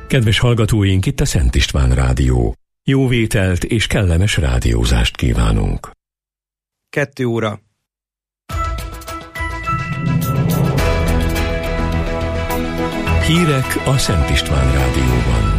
Kedves hallgatóink, itt a Szent István Rádió. Jó vételt és kellemes rádiózást kívánunk. 2 óra. Hírek a Szent István Rádióban.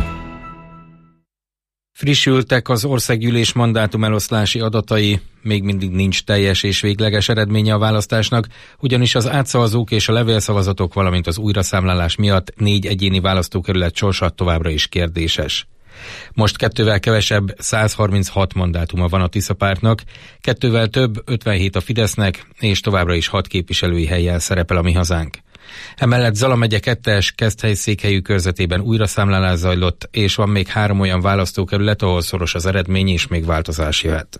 Frissültek az országgyűlés mandátumeloszlási adatai, még mindig nincs teljes és végleges eredménye a választásnak, ugyanis az átszavazók és a levélszavazatok, valamint az újraszámlálás miatt 4 egyéni választókerület sorsa továbbra is kérdéses. Most 2-vel kevesebb 136 mandátuma van a Tisza pártnak, 2-vel több 57 a Fidesznek, és továbbra is 6 képviselői hellyel szerepel a Mi Hazánk. Emellett Zala megye 2-es Keszthely-székhelyű körzetében újraszámlálás zajlott, és van még 3 olyan választókerület, ahol szoros az eredmény, és még változás jöhet.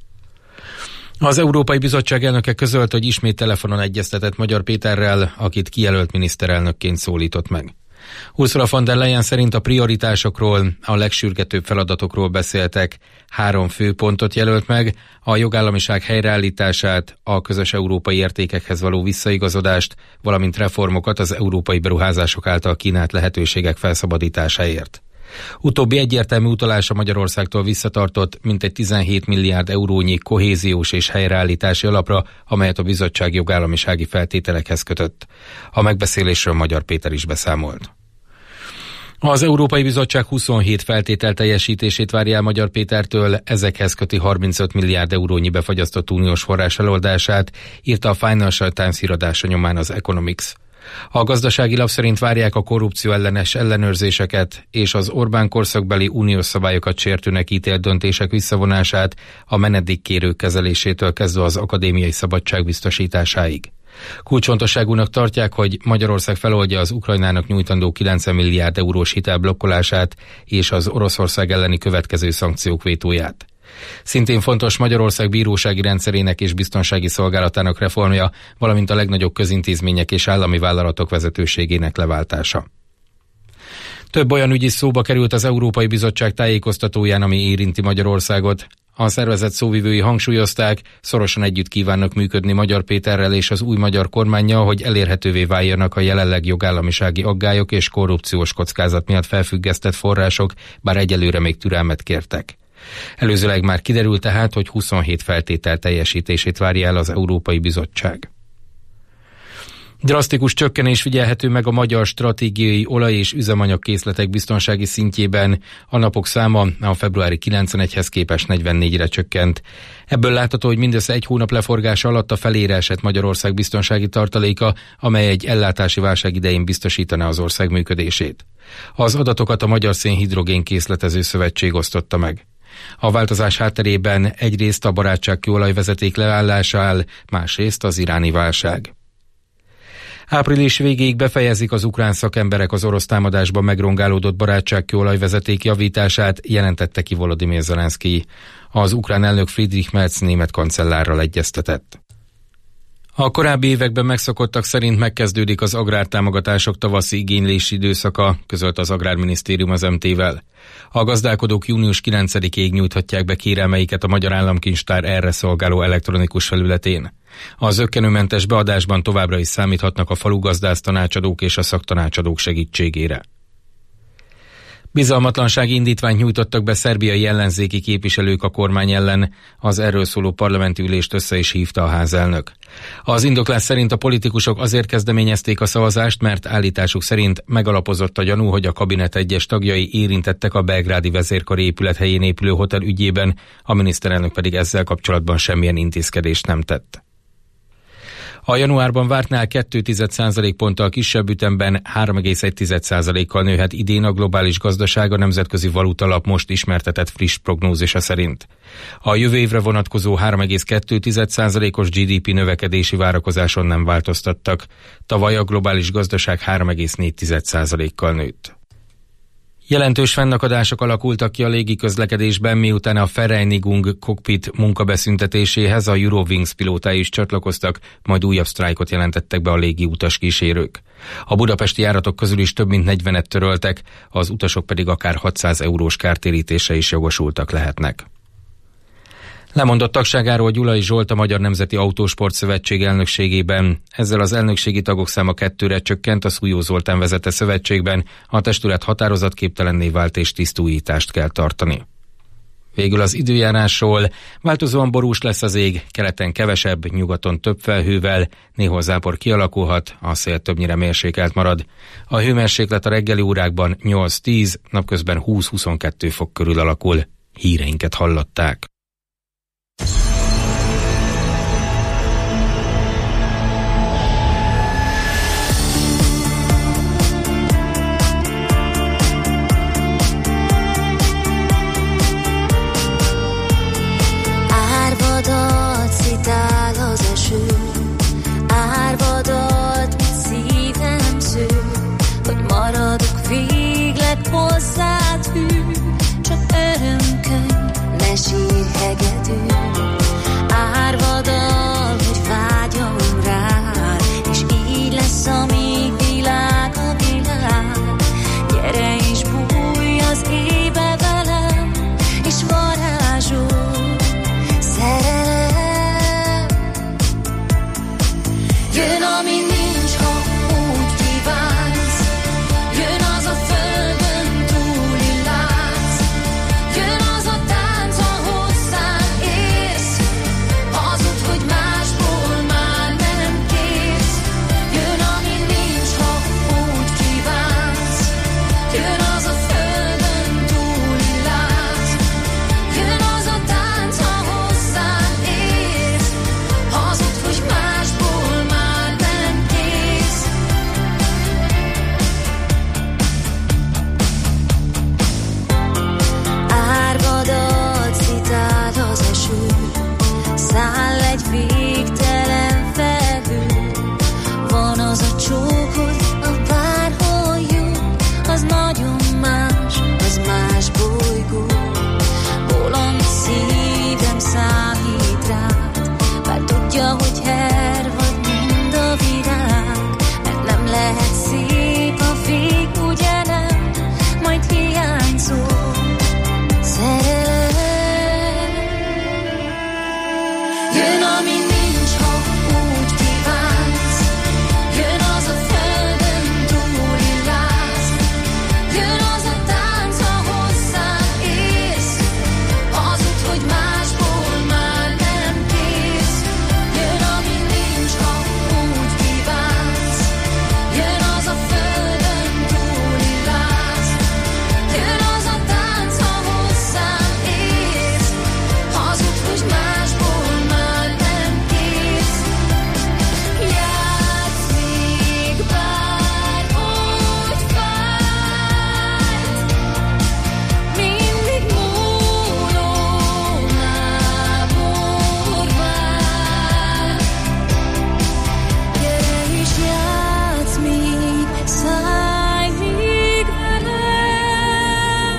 Az Európai Bizottság elnöke közölte, hogy ismét telefonon egyeztetett Magyar Péterrel, akit kijelölt miniszterelnökként szólított meg. Ursula von der Leyen szerint a prioritásokról, a legsürgetőbb feladatokról beszéltek, 3 fő pontot jelölt meg, a jogállamiság helyreállítását, a közös európai értékekhez való visszaigazodást, valamint reformokat az európai beruházások által kínált lehetőségek felszabadításáért. Utóbbi egyértelmű utalása Magyarországtól visszatartott mintegy 17 milliárd eurónyi kohéziós és helyreállítási alapra, amelyet a bizottság jogállamisági feltételekhez kötött. A megbeszélésről Magyar Péter is beszámolt. Az Európai Bizottság 27 feltétel teljesítését várja el Magyar Pétertől, ezekhez köti 35 milliárd eurónyi befagyasztott uniós forrás eloldását, írta a Financial Times híradása nyomán az Economics. A gazdasági lap szerint várják a korrupció ellenes ellenőrzéseket és az Orbán korszakbeli uniós szabályokat sértőnek ítélt döntések visszavonását, a menedékkérők kezelésétől kezdve az akadémiai szabadság biztosításáig. Kulcsfontosságúnak tartják, hogy Magyarország feloldja az Ukrajnának nyújtandó 90 milliárd eurós hitel blokkolását és az Oroszország elleni következő szankciók vétóját. Szintén fontos Magyarország bírósági rendszerének és biztonsági szolgálatának reformja, valamint a legnagyobb közintézmények és állami vállalatok vezetőségének leváltása. Több olyan ügy is szóba került az Európai Bizottság tájékoztatóján, ami érinti Magyarországot. A szervezet szóvivői hangsúlyozták, szorosan együtt kívánnak működni Magyar Péterrel és az új magyar kormánnyal, hogy elérhetővé váljanak a jelenleg jogállamisági aggályok és korrupciós kockázat miatt felfüggesztett források, bár egyelőre még türelmet kértek. Előzőleg már kiderült tehát, hogy 27 feltétel teljesítését várja el az Európai Bizottság. Drasztikus csökkenés figyelhető meg a magyar stratégiai olaj- és üzemanyagkészletek biztonsági szintjében. A napok száma a februári 91-hez képest 44-re csökkent. Ebből látható, hogy mindössze 1 hónap leforgása alatt a felére esett Magyarország biztonsági tartaléka, amely egy ellátási válság idején biztosítaná az ország működését. Az adatokat a Magyar Szénhidrogén Készletező Szövetség osztotta meg. A változás hátterében egyrészt a barátságkőolajvezeték leállása áll, másrészt az iráni válság. Április végéig befejezik az ukrán szakemberek az orosz támadásban megrongálódott barátságkőolajvezeték javítását, jelentette ki Volodymyr Zelenszky. Az ukrán elnök Friedrich Merz német kancellárral egyeztetett. A korábbi években megszokottak szerint megkezdődik az agrártámogatások tavaszi igénylési időszaka, közölt az Agrárminisztérium az MT-vel. A gazdálkodók június 9-ig nyújthatják be kérelmeiket a Magyar Államkincstár erre szolgáló elektronikus felületén. A zökkenőmentes beadásban továbbra is számíthatnak a falugazdász tanácsadók és a szaktanácsadók segítségére. Bizalmatlansági indítványt nyújtottak be szerbiai ellenzéki képviselők a kormány ellen, az erről szóló parlamenti ülést össze is hívta a házelnök. Az indoklás szerint a politikusok azért kezdeményezték a szavazást, mert állításuk szerint megalapozott a gyanú, hogy a kabinet egyes tagjai érintettek a belgrádi vezérkari épület helyén épülő hotel ügyében, a miniszterelnök pedig ezzel kapcsolatban semmilyen intézkedést nem tett. A januárban vártnál 2,1% ponttal kisebb ütemben 3,1%-kal nőhet idén a globális gazdaság a Nemzetközi Valutalap most ismertetett friss prognózisa szerint. A jövő évre vonatkozó 3,2%-os GDP növekedési várakozáson nem változtattak. Tavaly a globális gazdaság 3,4%-kal nőtt. Jelentős fennakadások alakultak ki a légiközlekedésben, miután a Vereinigung Cockpit munkabeszüntetéséhez a Eurowings pilótái is csatlakoztak, majd újabb sztrájkot jelentettek be a légi utaskísérők. A budapesti járatok közül is több mint 40-et töröltek, az utasok pedig akár 600 eurós kártérítésre is jogosultak lehetnek. Lemondott tagságáról Gyulai Zsolt a Magyar Nemzeti Autósport Szövetség elnökségében. Ezzel az elnökségi tagok száma 2-re csökkent, a Szújó Zoltán vezette szövetségben. A testület határozatképtelenné vált és tisztújítást kell tartani. Végül az időjárásról. Változóan borús lesz az ég, keleten kevesebb, nyugaton több felhővel, néhol zápor kialakulhat, a szél többnyire mérsékelt marad. A hőmérséklet a reggeli órákban 8-10, napközben 20-22 fok körül alakul. Híreinket hallották. Árvadat szitál az eső, árvadat szívem sző, hogy maradok végleg hozzád hű, csak örömkönyv, ne sírj hegedű. Árvadat, hogy vágyom rád, és így lesz, amíg világ a világ. Gyere és bújj az éjbe velem, és varázsol szerelem. Jön, ami nincs, ha úgy kívánsz. Jön az a földön túli lánc. Jön az a tánc, ha hozzám érsz. Hazud, hogy másból már nem kérsz. Jön, ami nincs, ha úgy kívánsz. Jön az a földön túli lánc. Jön az a tánc, ha hozzám érsz. Hazud, hogy másból már nem kérsz. Árvadat szitál az eső, száll egy végtelen felhő. Van az a csókod, a bárhol jó, az nagyon más, az más bolygó. Bolond szívem számít rád, bár tudja, hogy hervad mind a virág. Mert nem lehet szép a vég, ugye nem, majd hiányzol szerelem. Jön, ami nincs, ha úgy kívánsz. Jön az a földön túli láz. Jön az a tánc, ha hozzám érsz. Hazud, hogy másból már nem kérsz. Jön, ami nincs, ha úgy kívánsz. Jön az a földön túli láz. Jön az a tánc, ha hozzám érsz. Hazud, hogy másból már nem kérsz. Játsz még bárhogy fájt, mindig múló mámor vár. Gyere és játsz még, szállj még velem.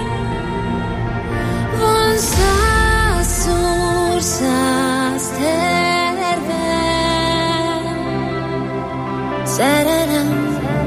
Van 100-szor 100 tervem, szerelem.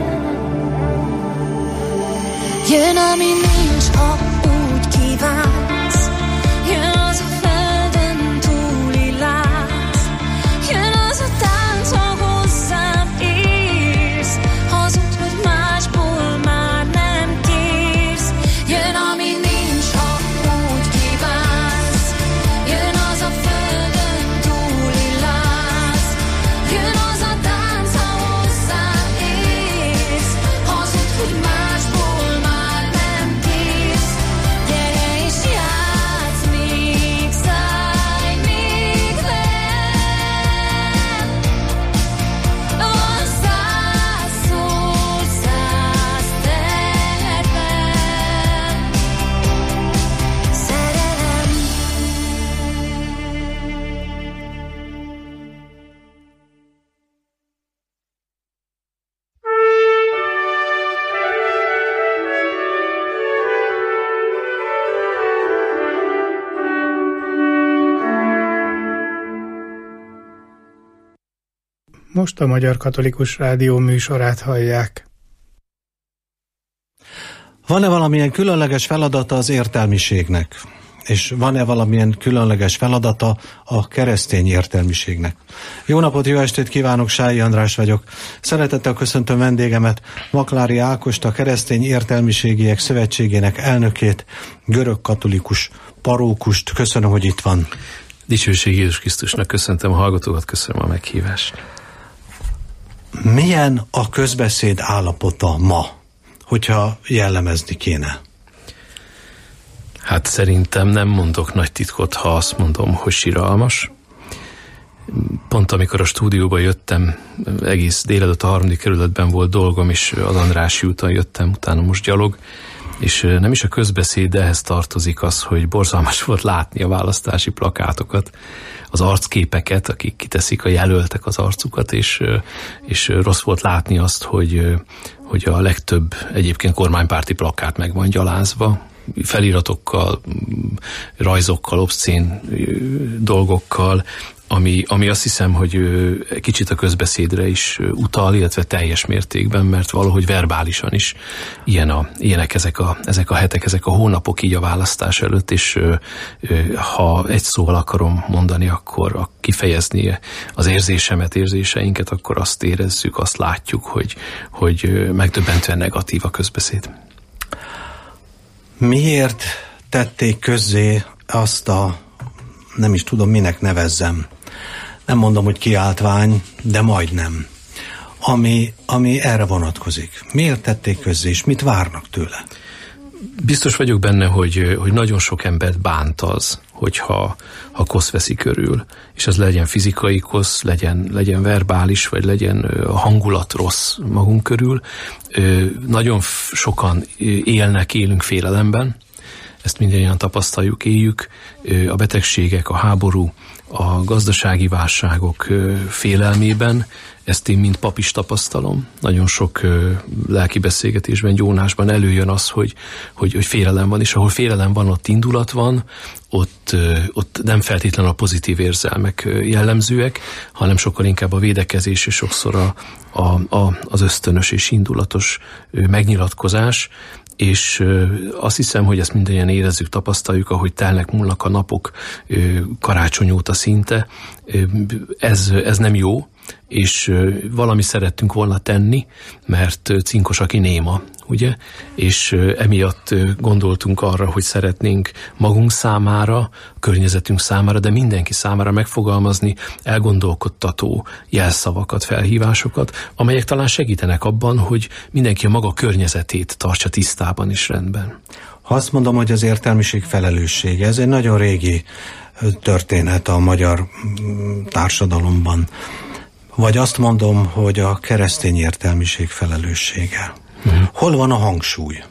Jön, ami nincs, ha úgy kívánsz. Jön az a földön túli láz. Jön az a tánc, ha hozzám érsz. Hazud, hogy másból már nem kérsz. Jön, ami nincs, ha úgy kívánsz. Jön az a földön túli láz. Jön az a tánc, ha hozzám érsz. Hazud, hogy másból már nem kérsz. Gyere és játsz még, szállj még velem. Van 100-szor 100 tervem, szerelem. Most a Magyar Katolikus Rádió műsorát hallják. Van-e valamilyen különleges feladata az értelmiségnek? és van-e valamilyen különleges feladata a keresztény értelmiségnek? Jó napot, jó estét kívánok, Sályi András vagyok. Szeretettel köszöntöm vendégemet, Maklári Ákost, a Keresztény Értelmiségiek Szövetségének elnökét, görög-katolikus parókust. Köszönöm, hogy itt van. Dicsőség Jézus Krisztusnak, köszöntöm a hallgatókat, köszönöm a meghívást. Milyen a közbeszéd állapota ma, hogyha jellemezni kéne? Hát szerintem nem mondok nagy titkot, ha azt mondom, hogy siralmas. Pont amikor a stúdióba jöttem, egész délelőtt a 3. kerületben volt dolgom, és az Andrássy úton jöttem, utána most gyalog, és nem is a közbeszéd, de ehhez tartozik az, hogy borzalmas volt látni a választási plakátokat, az arcképeket, akik kiteszik a jelöltek az arcukat, és rossz volt látni azt, hogy a legtöbb egyébként kormánypárti plakát meg van gyalázva, feliratokkal, rajzokkal, obszcén dolgokkal, ami azt hiszem, hogy kicsit a közbeszédre is utal, illetve teljes mértékben, mert valahogy verbálisan is ilyenek ezek a hetek, ezek a hónapok így a választás előtt, és ha egy szóval akarom mondani, akkor kifejezni az érzéseinket, akkor azt érezzük, azt látjuk, hogy megdöbbentően negatív a közbeszéd. Miért tették közzé azt nem is tudom, minek nevezzem, nem mondom, hogy kiáltvány, de majdnem, ami erre vonatkozik? Miért tették közzé, és mit várnak tőle? Biztos vagyok benne, hogy nagyon sok embert bánt az, hogyha kosz veszi körül, és az legyen fizikai kosz, legyen verbális, vagy legyen a hangulat rossz magunk körül. Nagyon sokan élünk félelemben, ezt mindannyian tapasztaljuk, éljük, a betegségek, a háború, a gazdasági válságok félelmében, ezt én mint pap is tapasztalom. Nagyon sok lelki beszélgetésben, gyónásban előjön az, hogy félelem van, és ahol félelem van, ott indulat van, ott nem feltétlenül a pozitív érzelmek jellemzőek, hanem sokkal inkább a védekezés, és sokszor az ösztönös és indulatos megnyilatkozás, és azt hiszem, hogy ezt mindannyian érezzük, tapasztaljuk, ahogy telnek, múlnak a napok, karácsony óta szinte. Ez nem jó, és valami szerettünk volna tenni, mert cinkos, aki néma, ugye? És emiatt gondoltunk arra, hogy szeretnénk magunk számára, környezetünk számára, de mindenki számára megfogalmazni elgondolkodtató jelszavakat, felhívásokat, amelyek talán segítenek abban, hogy mindenki a maga környezetét tartsa tisztában és rendben. Ha azt mondom, hogy az értelmiség felelőssége, ez egy nagyon régi történet a magyar társadalomban. Vagy azt mondom, hogy a keresztény értelmiség felelőssége. Hol van a hangsúly?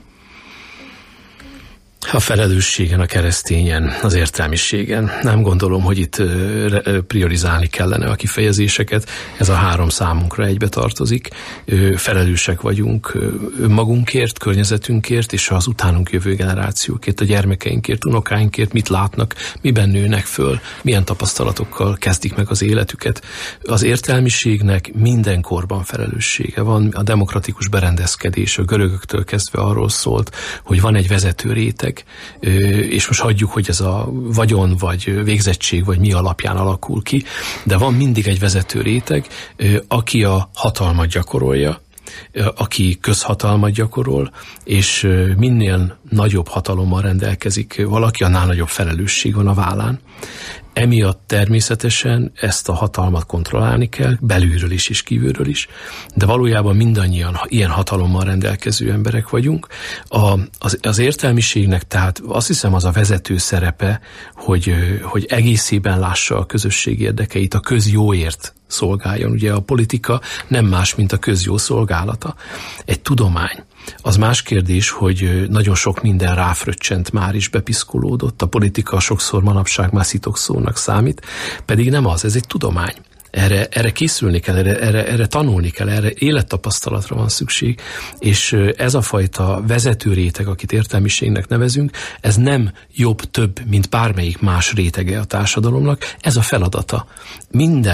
A felelősségen, a keresztényen, az értelmiségen. Nem gondolom, hogy itt priorizálni kellene a kifejezéseket. Ez a 3 számunkra egybe tartozik. Felelősek vagyunk önmagunkért, környezetünkért, és az utánunk jövő generációkért, a gyermekeinkért, unokáinkért, mit látnak, miben nőnek föl, milyen tapasztalatokkal kezdik meg az életüket. Az értelmiségnek minden korban felelőssége van. A demokratikus berendezkedés a görögöktől kezdve arról szólt, hogy van egy vezető réteg, és most hagyjuk, hogy ez a vagyon, vagy végzettség, vagy mi alapján alakul ki, de van mindig egy vezető réteg, aki a hatalmat gyakorolja, aki közhatalmat gyakorol, és minél nagyobb hatalommal rendelkezik valaki, annál nagyobb felelősség van a vállán. Emiatt természetesen ezt a hatalmat kontrollálni kell, belülről is és kívülről is, de valójában mindannyian ilyen hatalommal rendelkező emberek vagyunk. Az értelmiségnek tehát azt hiszem az a vezető szerepe, hogy egészében lássa a közösség érdekeit, a közjóért szolgáljon. Ugye a politika nem más, mint a közjó szolgálata. Egy tudomány. Az más kérdés, hogy nagyon sok minden ráfröccsent már is, bepiszkolódott. A politika sokszor manapság már szitokszónak számít, pedig nem az, ez egy tudomány. Erre készülni kell, erre tanulni kell, erre élettapasztalatra van szükség, és ez a fajta vezető réteg, akit értelmiségnek nevezünk, ez nem jobb, több, mint bármelyik más rétege a társadalomnak, ez a feladata. Minden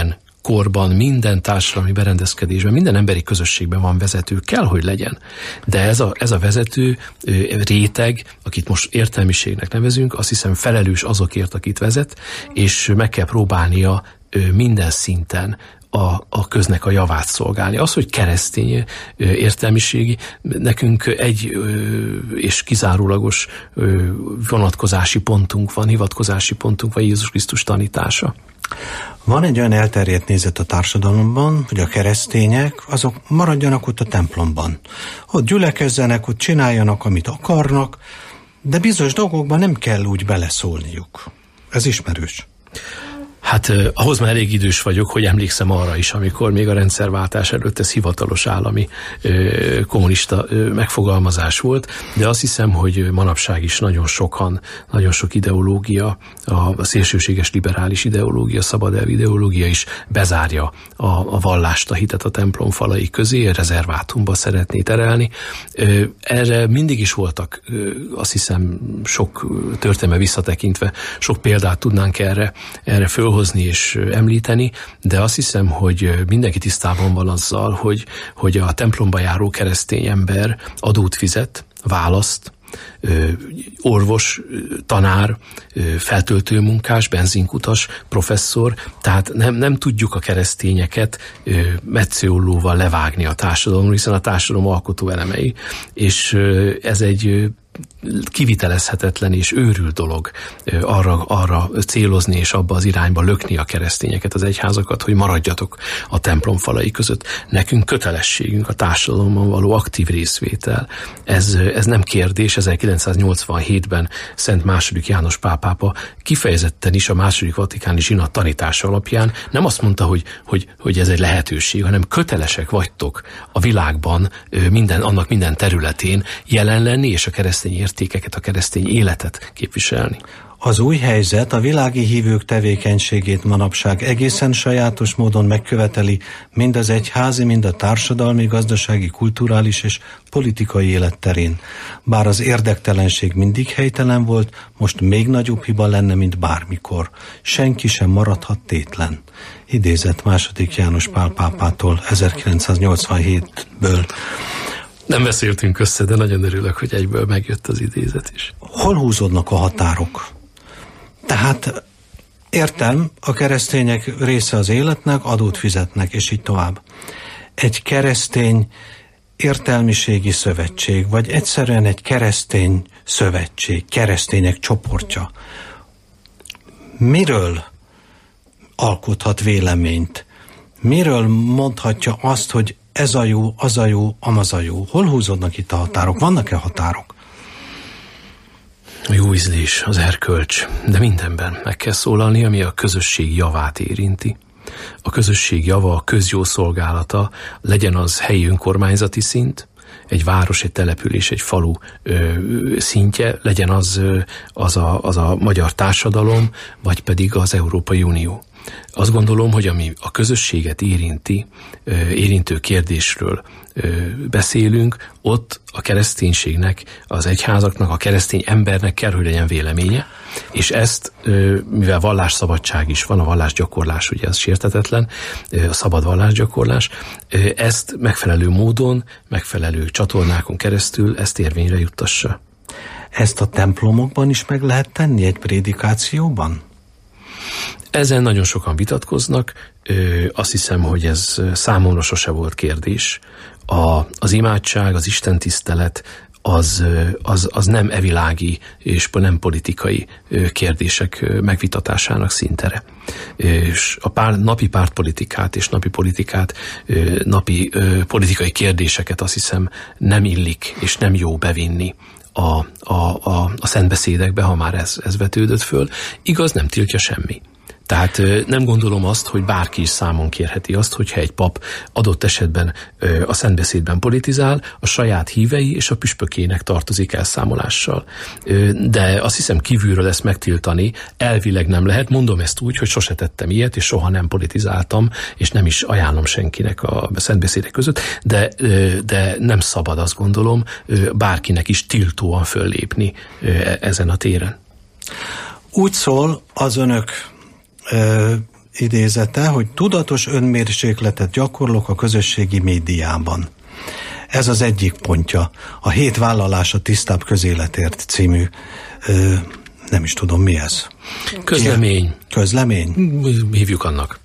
korban, minden társadalmi berendezkedésben, minden emberi közösségben van vezető, kell, hogy legyen. De ez a vezető réteg, akit most értelmiségnek nevezünk, azt hiszem felelős azokért, akit vezet, és meg kell próbálnia minden szinten a köznek a javát szolgálni. Az, hogy keresztény értelmiségi, nekünk egy és kizárólagos vonatkozási pontunk van, hivatkozási pontunk van, Jézus Krisztus tanítása. Van egy olyan elterjedt nézet a társadalomban, hogy a keresztények azok maradjanak ott a templomban. Ott gyülekezzenek, ott csináljanak, amit akarnak, de bizonyos dolgokban nem kell úgy beleszólniuk. Ez ismerős. Hát ahhoz már elég idős vagyok, hogy emlékszem arra is, amikor még a rendszerváltás előtt ez hivatalos állami kommunista megfogalmazás volt, de azt hiszem, hogy manapság is nagyon sok ideológia, a szélsőséges liberális ideológia, szabadelv ideológia is bezárja a vallást, a hitet a templom falai közé, rezervátumba szeretné terelni. Erre mindig is voltak, azt hiszem, sok történelme visszatekintve, sok példát tudnánk erre fölhozni és említeni, de azt hiszem, hogy mindenki tisztában van azzal, hogy a templomba járó keresztény ember adót fizet, választ, orvos, tanár, feltöltőmunkás, benzinkutas, professzor, tehát nem tudjuk a keresztényeket metszőollóval levágni a társadalomról, hiszen a társadalom alkotó elemei, és ez egy kivitelezhetetlen és őrült dolog arra célozni és abba az irányba lökni a keresztényeket, az egyházakat, hogy maradjatok a templom falai között. Nekünk kötelességünk a társadalomban való aktív részvétel. Ez nem kérdés. 1987-ben Szent II. János Pál pápa kifejezetten is a II. Vatikáni zsinat tanítása alapján nem azt mondta, hogy ez egy lehetőség, hanem kötelesek vagytok a világban annak minden területén jelen lenni, és a keresztény értékeket, a keresztény életet képviselni. Az új helyzet a világi hívők tevékenységét manapság egészen sajátos módon megköveteli mind az egyházi, mind a társadalmi, gazdasági, kulturális és politikai élet terén. Bár az érdektelenség mindig helytelen volt, most még nagyobb hiba lenne, mint bármikor. Senki sem maradhat tétlen. Idézett II. János Pál pápától 1987-ből. Nem beszéltünk össze, de nagyon örülök, hogy egyből megjött az idézet is. Hol húzódnak a határok? Tehát értem, a keresztények része az életnek, adót fizetnek, és így tovább. Egy keresztény értelmiségi szövetség, vagy egyszerűen egy keresztény szövetség, keresztények csoportja. Miről alkothat véleményt? Miről mondhatja azt, hogy ez a jó, az a jó, amaz a jó? Hol húzódnak itt a határok? Vannak-e határok? A jó ízlés, az erkölcs, de mindenben meg kell szólalni, ami a közösség javát érinti. A közösség java, a közjó szolgálata, legyen az helyi önkormányzati szint, egy város, egy település, egy falu szintje, legyen az a magyar társadalom, vagy pedig az Európai Unió. Azt gondolom, hogy ami a közösséget érintő kérdésről beszélünk, ott a kereszténységnek, az egyházaknak, a keresztény embernek kell, hogy legyen véleménye, és ezt, mivel vallásszabadság is van, a vallásgyakorlás, ugye ez sértetetlen, a szabad vallásgyakorlás, ezt megfelelő módon, megfelelő csatornákon keresztül ezt érvényre juttassa. Ezt a templomokban is meg lehet tenni egy prédikációban? Ezen nagyon sokan vitatkoznak, azt hiszem, hogy ez számomra sose volt kérdés. Az imádság, az istentisztelet, az nem evilági és nem politikai kérdések megvitatásának szintere. És napi pártpolitikát és napi politikai kérdéseket azt hiszem nem illik és nem jó bevinni a szentbeszédekbe, ha már ez vetődött föl. Igaz, nem tiltja semmi. Tehát nem gondolom azt, hogy bárki is számon kérheti azt, hogyha egy pap adott esetben a szentbeszédben politizál, a saját hívei és a püspökének tartozik elszámolással. De azt hiszem, kívülről ezt megtiltani elvileg nem lehet. Mondom ezt úgy, hogy sose tettem ilyet, és soha nem politizáltam, és nem is ajánlom senkinek a szentbeszédek között, de nem szabad, azt gondolom, bárkinek is tiltóan föllépni ezen a téren. Úgy szól az önök idézete, hogy tudatos önmérsékletet gyakorlok a közösségi médiában. Ez az egyik pontja. A 7 vállalása tisztább közéletért című, nem is tudom mi ez. Közlemény. Közlemény? Hívjuk annak.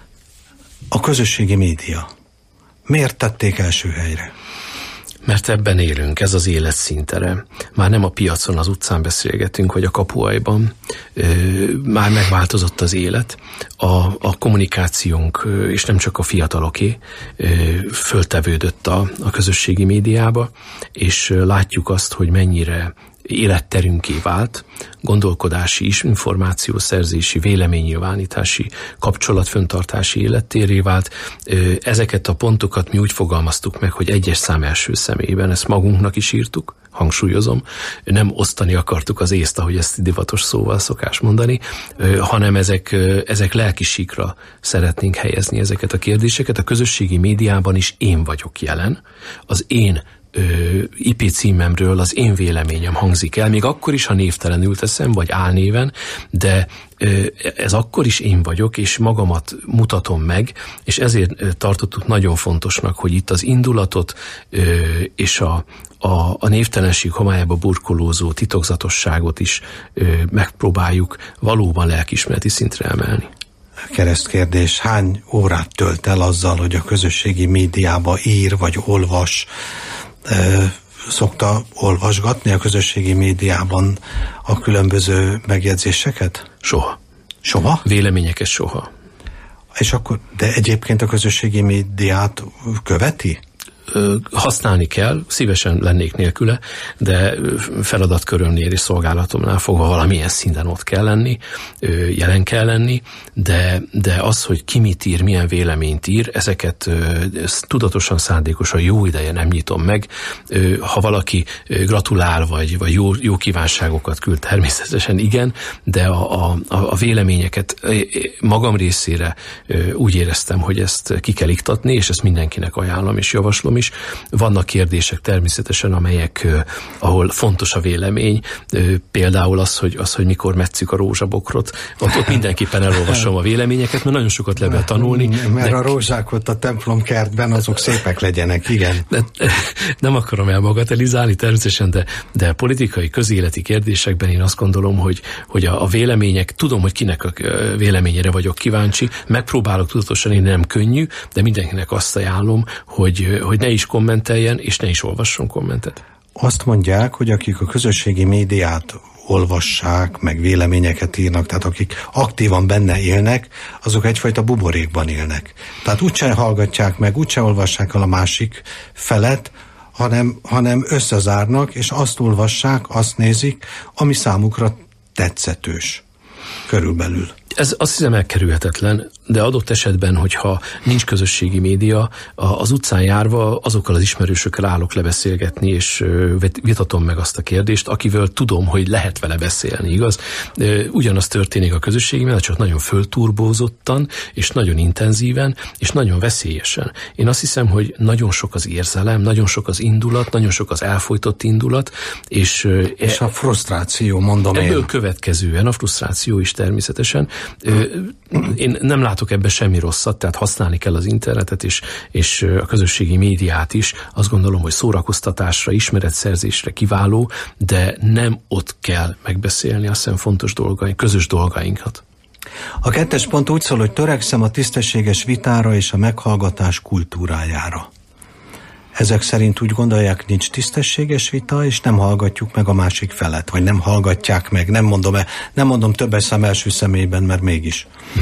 A közösségi média. Miért tették első helyre? Mert ebben élünk, ez az életszíntere. Már nem a piacon, az utcán beszélgetünk, vagy a kapuajban. Már megváltozott az élet. A kommunikációnk, és nem csak a fiataloké, föltevődött a közösségi médiába, és látjuk azt, hogy mennyire életterünké vált, gondolkodási, információszerzési, véleménynyilvánítási, kapcsolatföntartási élettéré vált. Ezeket a pontokat mi úgy fogalmaztuk meg, hogy egyes szám első személyben, ezt magunknak is írtuk, hangsúlyozom, nem osztani akartuk az észt, ahogy ezt divatos szóval szokás mondani, hanem ezek lelki síkra szeretnénk helyezni ezeket a kérdéseket. A közösségi médiában is én vagyok jelen, az én IP címemről az én véleményem hangzik el, még akkor is, ha névtelenül teszem, vagy álnéven, de ez akkor is én vagyok, és magamat mutatom meg, és ezért tartottuk nagyon fontosnak, hogy itt az indulatot és a névtelenség homályába burkolózó titokzatosságot is megpróbáljuk valóban lelkiismereti szintre emelni. Keresztkérdés, hány órát tölt el azzal, hogy a közösségi médiába ír, vagy olvas? Szokta olvasgatni a közösségi médiában a különböző megjegyzéseket? Soha. Soha? Véleményeket soha. És akkor, de egyébként a közösségi médiát követi? Használni kell, szívesen lennék nélküle, de feladatkörömnél és szolgálatomnál fogva valamilyen szinten ott kell lenni, jelen kell lenni, de az, hogy ki mit ír, milyen véleményt ír, ezeket tudatosan, szándékosan jó ideje nem nyitom meg. Ha valaki gratulál, vagy jó kívánságokat küld, természetesen igen, de a véleményeket magam részére úgy éreztem, hogy ezt ki kell iktatni, és ezt mindenkinek ajánlom és javaslom is. Vannak kérdések természetesen, ahol fontos a vélemény, például az, hogy mikor metszük a rózsabokrot, ott mindenképpen elolvasom a véleményeket, mert nagyon sokat lehet tanulni. Mert a rózsák ott a templomkertben, azok szépek legyenek, igen. Nem akarom elbagatelizálni természetesen, de politikai, közéleti kérdésekben én azt gondolom, hogy a vélemények, tudom, hogy kinek a véleményére vagyok kíváncsi, megpróbálok tudatosan, én nem könnyű, de mindenkinek azt ajánlom, hogy ne is kommenteljen, és ne is olvasson kommentet. Azt mondják, hogy akik a közösségi médiát olvassák, meg véleményeket írnak, tehát akik aktívan benne élnek, azok egyfajta buborékban élnek. Tehát úgyse hallgatják meg, úgyse olvassák el a másik felet, hanem összezárnak, és azt olvassák, azt nézik, ami számukra tetszetős. Körülbelül. Ez azt hiszem elkerülhetetlen, de adott esetben, hogyha nincs közösségi média, az utcán járva azokkal az ismerősökkel állok lebeszélgetni, és vitatom meg azt a kérdést, akivel tudom, hogy lehet vele beszélni, igaz? Ugyanaz történik a közösségi média, csak nagyon fölturbózottan, és nagyon intenzíven, és nagyon veszélyesen. Én azt hiszem, hogy nagyon sok az érzelem, nagyon sok az indulat, nagyon sok az elfojtott indulat, és a frusztráció, mondom én. Ebből következően a frusztráció is természetesen. Én nem látok ebben semmi rosszat, tehát használni kell az internetet és a közösségi médiát is. Azt gondolom, hogy szórakoztatásra, ismeretszerzésre kiváló, de nem ott kell megbeszélni, azt hiszem fontos dolgaink, közös dolgainkat. A 2. pont úgy szól, hogy törekszem a tisztességes vitára és a meghallgatás kultúrájára. Ezek szerint úgy gondolják, nincs tisztességes vita, és nem hallgatjuk meg a másik felet, vagy nem hallgatják meg, nem mondom többes szám első személyben, mert mégis.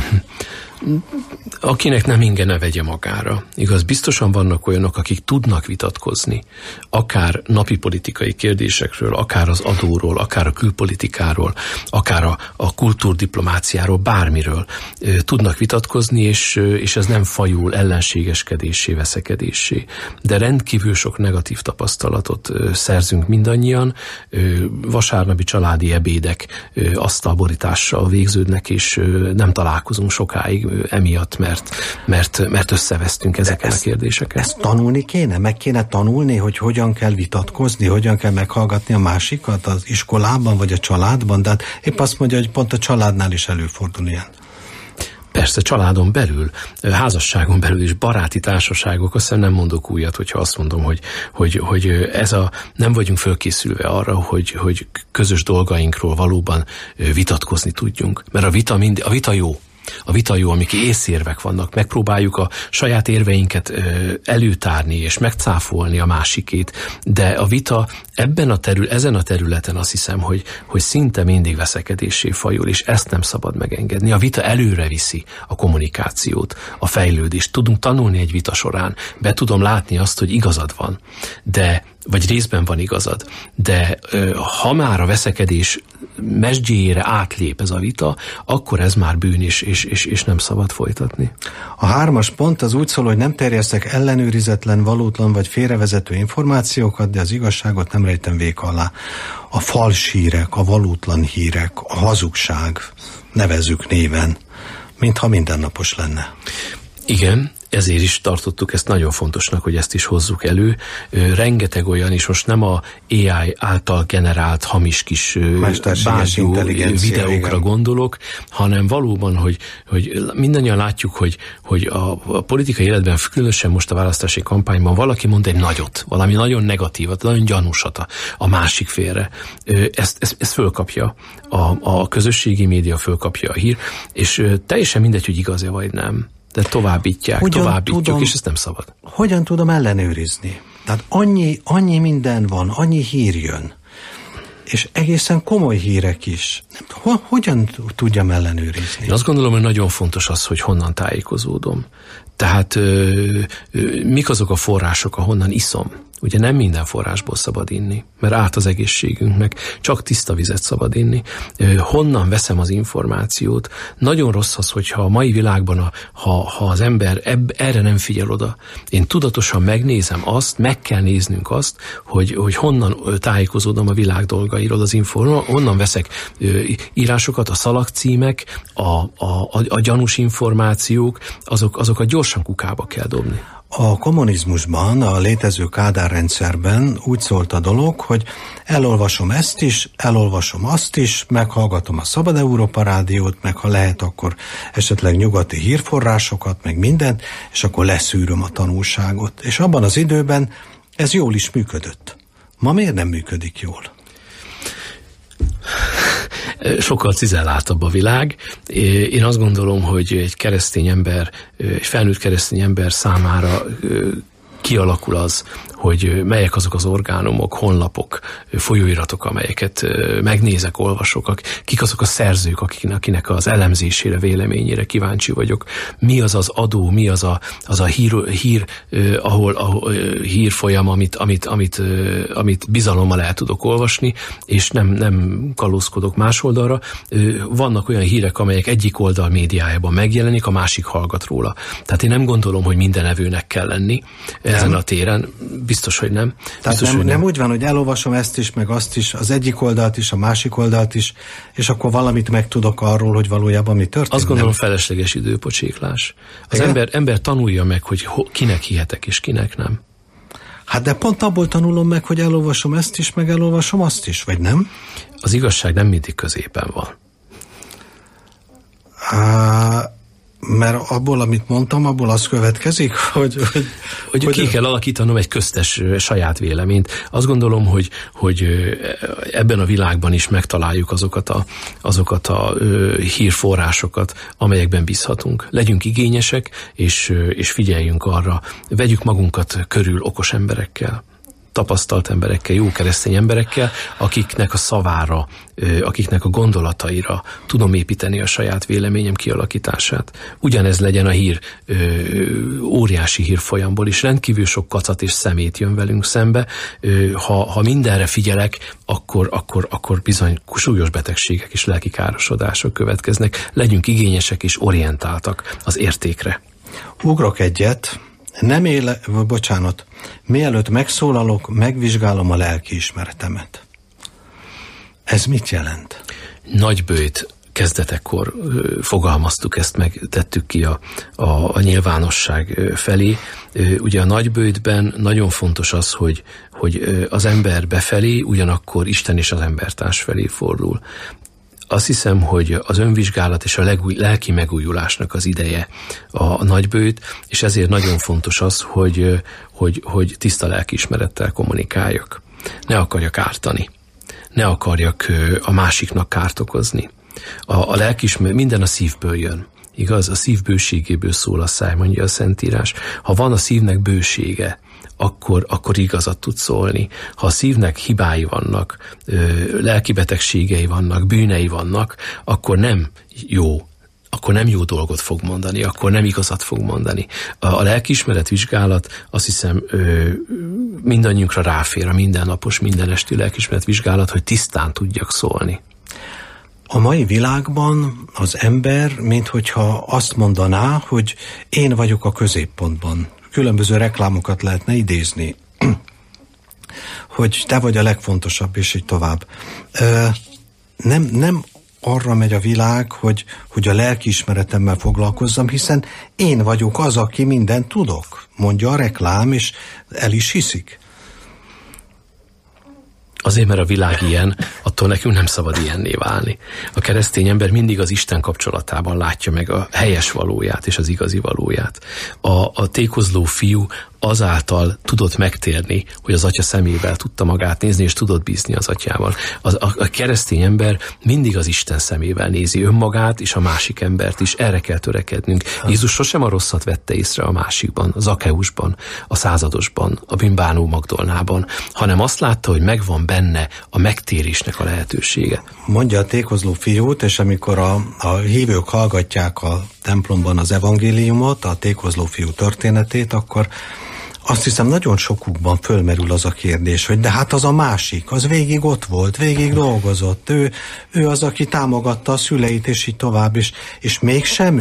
Akinek nem inge, ne vegye magára. Igaz, biztosan vannak olyanok, akik tudnak vitatkozni, akár napi politikai kérdésekről, akár az adóról, akár a külpolitikáról, akár a kultúrdiplomáciáról, bármiről tudnak vitatkozni, és ez nem fajul ellenségeskedéssé, veszekedéssé. De rendkívül sok negatív tapasztalatot szerzünk mindannyian. Vasárnapi családi ebédek asztalborítással végződnek, és nem találkozunk sokáig emiatt, mert összevesztünk ezeken a kérdéseken. Ezt tanulni kéne? Meg kéne tanulni, hogy hogyan kell vitatkozni, hogyan kell meghallgatni a másikat az iskolában vagy a családban? De hát épp azt mondja, hogy pont a családnál is előfordul ilyen. Persze, családon belül, házasságon belül is, baráti társaságok, azt hiszem nem mondok újat, hogyha azt mondom, hogy ez nem vagyunk fölkészülve arra, hogy közös dolgainkról valóban vitatkozni tudjunk. Mert a vita jó. A vita jó, amik észérvek vannak, megpróbáljuk a saját érveinket előtárni és megcáfolni a másikét, de a vita ezen a területen azt hiszem, hogy szinte mindig veszekedéssé fajul, és ezt nem szabad megengedni. A vita előre viszi a kommunikációt, a fejlődést. Tudunk tanulni egy vita során, be tudom látni azt, hogy igazad van, vagy részben van igazad, de ha már a veszekedés mesdjéjére átlép ez a vita, akkor ez már bűn és nem szabad folytatni. A 3. pont az úgy szól, hogy nem terjesztek ellenőrizetlen, valótlan vagy félrevezető információkat, de az igazságot nem rejtem véka alá. A fals hírek, a valótlan hírek, a hazugság, nevezzük néven, mintha mindennapos lenne. Igen, ezért is tartottuk ezt nagyon fontosnak, hogy ezt is hozzuk elő. Rengeteg olyan, és most nem a AI által generált hamis kis bázió videókra gondolok, hanem valóban, hogy mindannyian látjuk, hogy a politikai életben, különösen most a választási kampányban valaki mond egy nagyot, valami nagyon negatívat, nagyon gyanúsat a másik félre. Ezt fölkapja a közösségi média, fölkapja a hír, és teljesen mindegy, hogy igaz-e vagy nem. De továbbítjuk, és ezt nem szabad. Hogyan tudom ellenőrizni? Tehát annyi minden van, annyi hír jön, és egészen komoly hírek is. Hogyan tudjam ellenőrizni? Én azt gondolom, hogy nagyon fontos az, hogy honnan tájékozódom. Tehát mik azok a források, ahonnan iszom? Ugye nem minden forrásból szabad inni, mert árt az egészségünknek, csak tiszta vizet szabad inni. Honnan veszem az információt? Nagyon rossz az, hogyha a mai világban, ha az ember erre nem figyel oda. Én tudatosan megnézem azt, meg kell néznünk azt, hogy honnan tájékozódom a világ dolgairól, honnan veszek írásokat, a szalagcímek, a gyanús információk, azokat gyorsan kukába kell dobni. A kommunizmusban, a létező Kádár rendszerben úgy szólt a dolog, hogy elolvasom ezt is, elolvasom azt is, meghallgatom a Szabad Európa rádiót, meg ha lehet, akkor esetleg nyugati hírforrásokat, meg mindent, és akkor leszűröm a tanulságot. És abban az időben ez jól is működött. Ma miért nem működik jól? Sokkal cizelláltabb a világ. Én azt gondolom, hogy egy felnőtt keresztény ember számára kialakul az, hogy melyek azok az orgánumok, honlapok, folyóiratok, amelyeket megnézek, olvasok, kik azok a szerzők, akinek az elemzésére, véleményére kíváncsi vagyok. Mi az az adó, mi az a hír ahol hírfolyam, amit bizalommal el tudok olvasni, és nem kalózkodok más oldalra. Vannak olyan hírek, amelyek egyik oldal médiájában megjelenik, a másik hallgat róla. Tehát én nem gondolom, hogy minden evőnek kell lenni ezen a téren. Biztos, hogy nem. Tehát nem úgy van, hogy elolvasom ezt is, meg azt is, az egyik oldalt is, a másik oldalt is, és akkor valamit megtudok arról, hogy valójában mi történt. Azt gondolom, felesleges időpocséklás. Az ember tanulja meg, hogy kinek hihetek, és kinek nem. Hát de pont abból tanulom meg, hogy elolvasom ezt is, meg elolvasom azt is, vagy nem? Az igazság nem mindig középen van. Mert abból, amit mondtam, abból az következik, hogy ki kell alakítanom egy köztes saját véleményt. Azt gondolom, hogy ebben a világban is megtaláljuk azokat a hírforrásokat, amelyekben bízhatunk. Legyünk igényesek, és figyeljünk arra. Vegyük magunkat körül okos emberekkel, tapasztalt emberekkel, jó keresztény emberekkel, akiknek a szavára, akiknek a gondolataira tudom építeni a saját véleményem kialakítását. Ugyanez legyen a óriási hírfolyamból is. Rendkívül sok kacat és szemét jön velünk szembe. Ha mindenre figyelek, akkor bizony súlyos betegségek és lelki károsodások következnek. Legyünk igényesek és orientáltak az értékre. Ugrok egyet. Mielőtt megszólalok, megvizsgálom a lelkiismeretemet. Ez mit jelent? Nagybőjt kezdetekkor fogalmaztuk ezt, meg tettük ki a nyilvánosság felé. Ugye a nagybőjtben nagyon fontos az, hogy az ember befelé, ugyanakkor Isten és az embertárs felé fordul. azt hiszem, hogy az önvizsgálat és a lelki megújulásnak az ideje a nagybőjt, és ezért nagyon fontos az, hogy tiszta lelkiismerettel kommunikáljak. Ne akarjak ártani. Ne akarjak a másiknak kárt okozni. A lelkiismeret, minden a szívből jön. Igaz? A szív bőségéből szól a száj, mondja a Szentírás. Ha van a szívnek bősége, akkor igazat tud szólni. Ha a szívnek hibái vannak, lelki betegségei vannak, bűnei vannak, akkor nem jó dolgot fog mondani, akkor nem igazat fog mondani. A lelkiismeret vizsgálat, azt hiszem, mindannyiunkra ráfér, a mindennapos, minden esti lelkiismeret vizsgálat, hogy tisztán tudjak szólni. A mai világban az ember, minthogyha azt mondaná, hogy én vagyok a középpontban. Különböző reklámokat lehetne idézni, hogy te vagy a legfontosabb, és így tovább. Nem arra megy a világ, hogy a lelkiismeretemmel foglalkozzam, hiszen én vagyok az, aki mindent tudok, mondja a reklám, és el is hiszik. Azért, mert a világ ilyen, attól nekünk nem szabad ilyenné válni. A keresztény ember mindig az Isten kapcsolatában látja meg a helyes valóját és az igazi valóját. A tékozló fiú azáltal tudott megtérni, hogy az atya szemével tudta magát nézni, és tudott bízni az atyával. A keresztény ember mindig az Isten szemével nézi önmagát, és a másik embert is. Erre kell törekednünk. Jézus sosem a rosszat vette észre a másikban, a Zakkeusban, a századosban, a bűnbánó Magdolnában, hanem azt látta, hogy megvan benne a megtérésnek a lehetősége. Mondja a tékozló fiút, és amikor a hívők hallgatják a templomban az evangéliumot, a tékozló fiú történetét, akkor azt hiszem, nagyon sokukban fölmerül az a kérdés, hogy de hát az a másik, az végig ott volt, végig dolgozott, ő az, aki támogatta a szüleit, és így tovább, és mégsem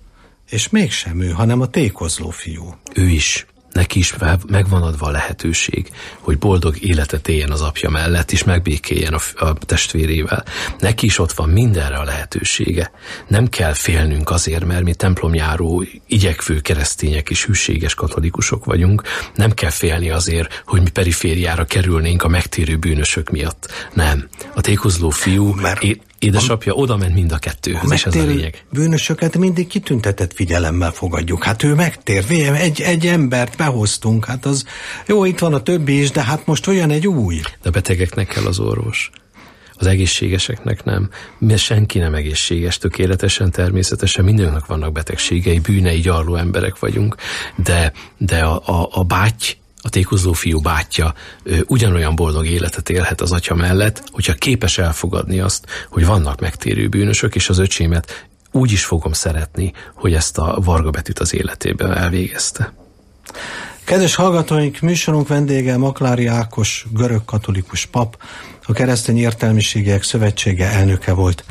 ő, hanem a tékozló fiú. Ő is. Neki is megvan adva a lehetőség, hogy boldog életet éljen az apja mellett, és megbékéljen a testvérével. Neki is ott van mindenre a lehetősége. Nem kell félnünk azért, mert mi templomjáró, igyekvő keresztények és hűséges katolikusok vagyunk. Nem kell félni azért, hogy mi perifériára kerülnénk a megtérő bűnösök miatt. Nem. A tékozló fiú... Édesapja oda ment mind a kettőhöz, és ez a lényeg. Bűnösöket mindig kitüntetett figyelemmel fogadjuk. Hát ő megtér, egy embert behoztunk, hát az jó, itt van a többi is, de hát most olyan egy új. De a betegeknek kell az orvos. Az egészségeseknek nem. Mert senki nem egészséges, tökéletesen, természetesen mindenkinek vannak betegségei, bűnei, gyarló emberek vagyunk, de a báty, a tékozló fiú bátyja ugyanolyan boldog életet élhet az atya mellett, hogyha képes elfogadni azt, hogy vannak megtérő bűnösök, és az öcsémet úgy is fogom szeretni, hogy ezt a varga betűt az életében elvégezte. Kedves hallgatóink, műsorunk vendége Maklári Ákos, görög-katolikus pap, a Keresztény Értelmiségiek Szövetsége elnöke volt.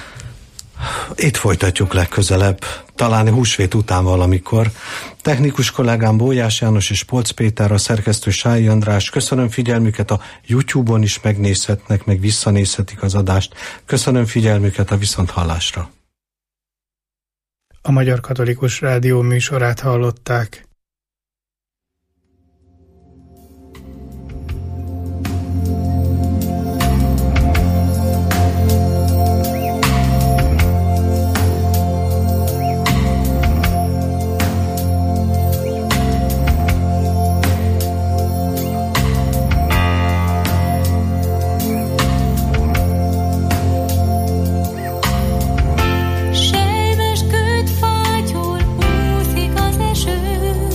Itt folytatjuk legközelebb, talán húsvét után valamikor. Technikus kollégám Bójás János és Polc Péter, a szerkesztő Sályi András. Köszönöm figyelmüket, a YouTube-on is megnézhetnek, meg visszanézhetik az adást. Köszönöm figyelmüket, a viszonthallásra. A Magyar Katolikus Rádió műsorát hallották. Sejmes köd fátyol, úszik az eső.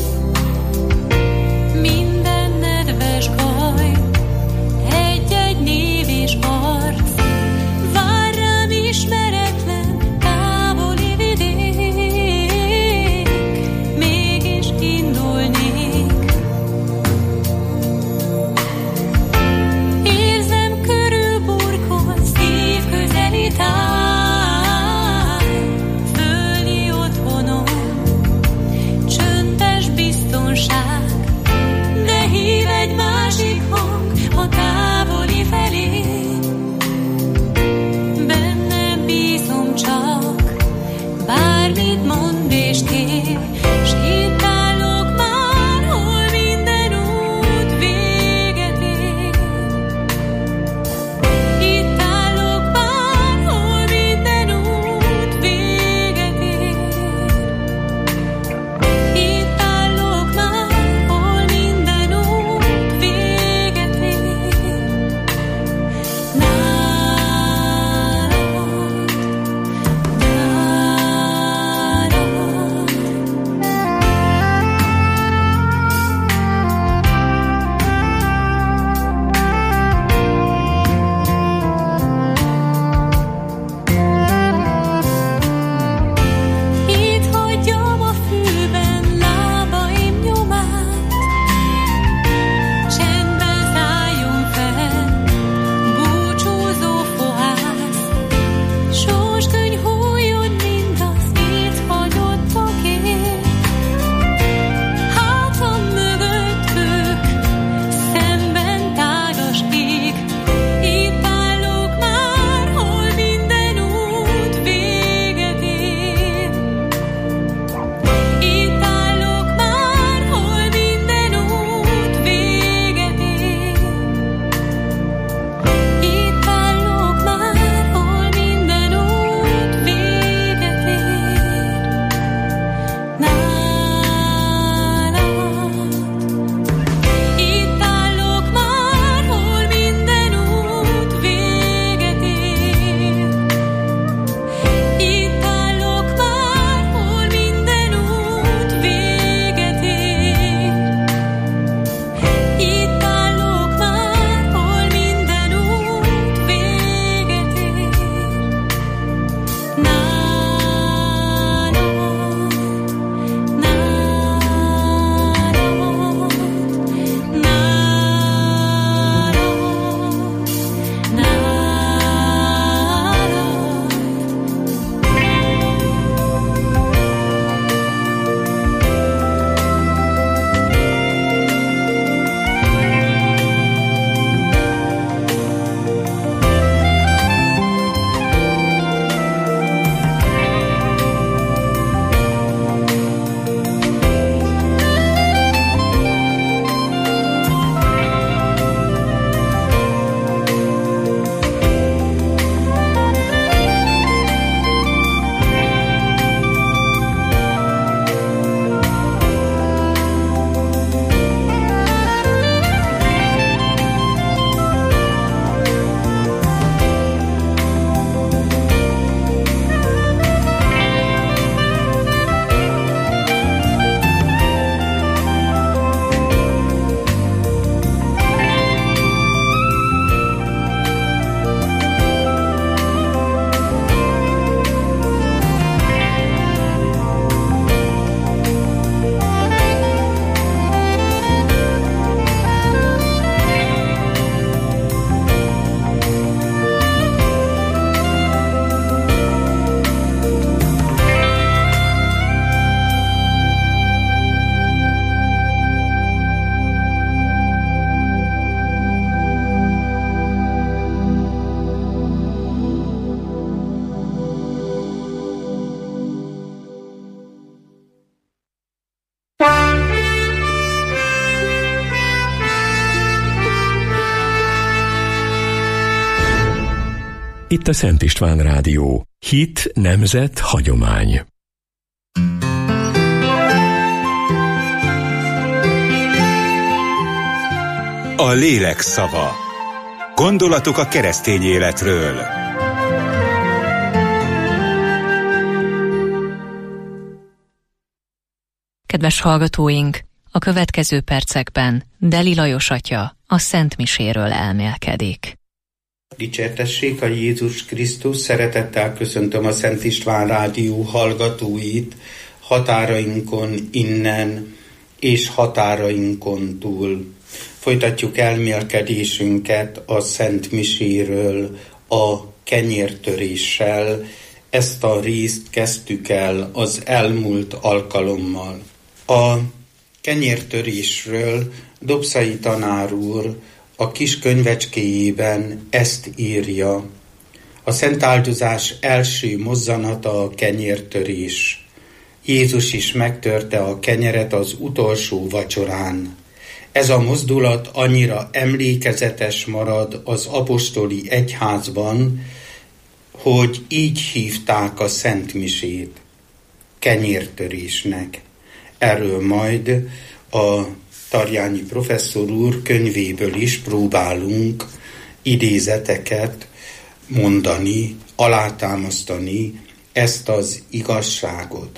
Itt a Szent István Rádió. Hit, nemzet, hagyomány. A lélek szava. Gondolatok a keresztény életről. Kedves hallgatóink, a következő percekben Deli Lajos atya a Szent Miséről elmélkedik. Dicsértessék a Jézus Krisztus, szeretettel köszöntöm a Szent István Rádió hallgatóit határainkon innen és határainkon túl. Folytatjuk elmélkedésünket a Szent Miséről, a kenyértöréssel. Ezt a részt kezdtük el az elmúlt alkalommal. A kenyértörésről Dobszai tanár úr a kis könyvecskéjében ezt írja. A szentáldozás első mozzanata a kenyértörés. Jézus is megtörte a kenyeret az utolsó vacsorán. Ez a mozdulat annyira emlékezetes marad az apostoli egyházban, hogy így hívták a Szent Misét, kenyértörésnek. Erről majd a Tarjányi professzor úr könyvéből is próbálunk idézeteket mondani, alátámasztani ezt az igazságot.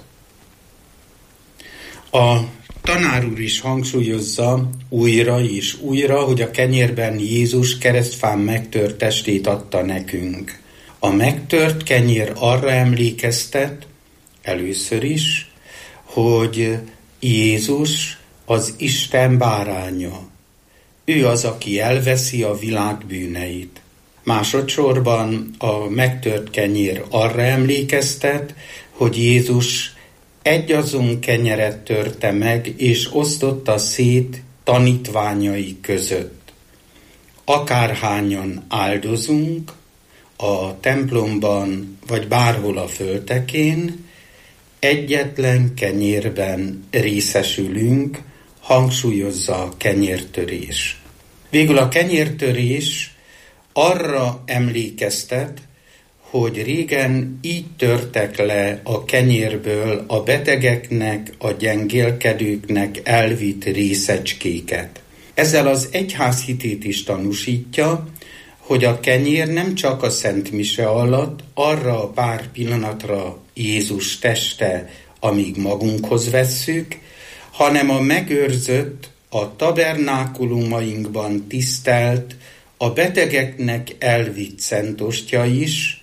A tanár úr is hangsúlyozza újra és újra, hogy a kenyérben Jézus keresztfán megtört testét adta nekünk. A megtört kenyér arra emlékeztet először is, hogy Jézus az Isten báránya. Ő az, aki elveszi a világ bűneit. Másodszorban a megtört kenyér arra emlékeztet, hogy Jézus egyazon kenyeret törte meg, és osztotta szét tanítványai között. Akárhányan áldozunk a templomban, vagy bárhol a földtekén, egyetlen kenyérben részesülünk, hangsúlyozza a kenyértörés. Végül a kenyértörés arra emlékeztet, hogy régen így törtek le a kenyérből a betegeknek, a gyengélkedőknek elvitt részecskéket. Ezzel az egyház hitét is tanúsítja, hogy a kenyér nem csak a Szent Mise alatt, arra a pár pillanatra Jézus teste, amíg magunkhoz vesszük, hanem a megőrzött, a tabernákulumainkban tisztelt, a betegeknek elvitt szentostya is,